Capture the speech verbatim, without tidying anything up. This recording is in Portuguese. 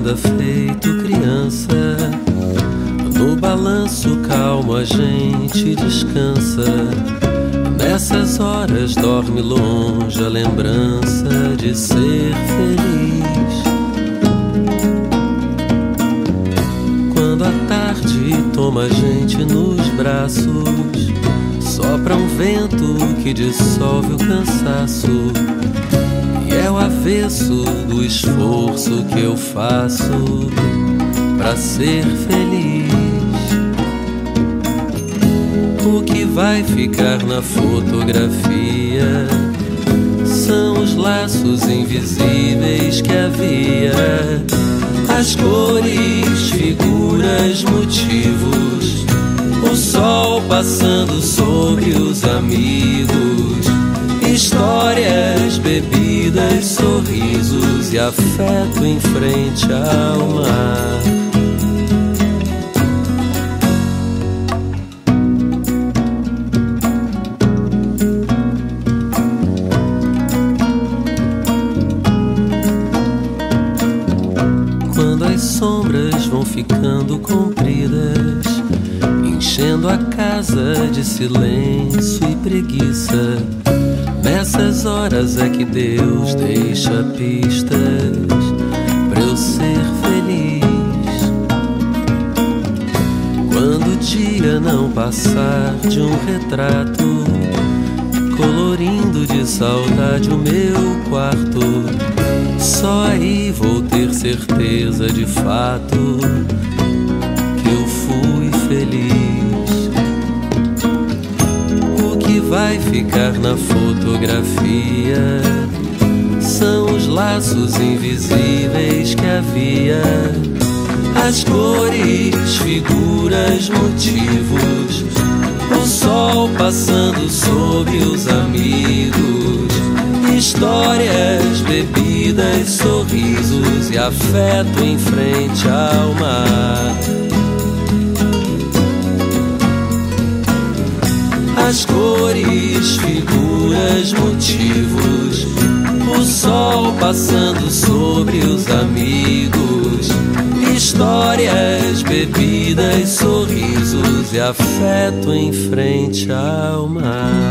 nada feito criança. No balanço calmo a gente descansa. Nessas horas dorme longe a lembrança de ser feliz. Quando a tarde toma a gente nos braços, sopra um vento que dissolve o cansaço. E é o avesso do esforço que eu faço pra ser feliz. O que vai ficar na fotografia são os laços invisíveis que havia, as cores, figuras, motivos, o sol passando sobre os amigos, histórias, bebidas, sorrisos e afeto em frente ao mar. Quando as sombras vão ficando compridas, enchendo a casa de silêncio e preguiça, nessas horas é que Deus deixa pistas pra eu ser feliz. Quando o dia não passar de um retrato, colorindo de saudade o meu quarto, só aí vou ter certeza de fato que eu fui feliz. O que vai ficar na fotografia são os laços invisíveis que havia, as cores, figuras, motivos, o sol passando sobre os amigos, histórias, bebidas, sorrisos e afeto em frente ao mar. As cores, figuras, motivos, o sol passando sobre os amigos, histórias, bebidas, sorrisos e afeto em frente ao mar.